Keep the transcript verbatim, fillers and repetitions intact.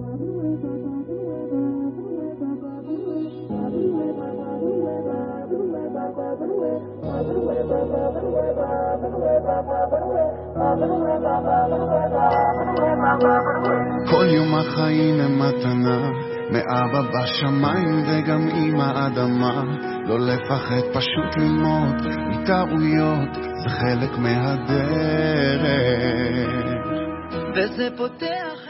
כל יום החיים הם מתנה מאבא בשמיים וגם עם האדמה, לא לפחד, פשוט ללמוד מטעויות, זה חלק מהדרך, וזה פותח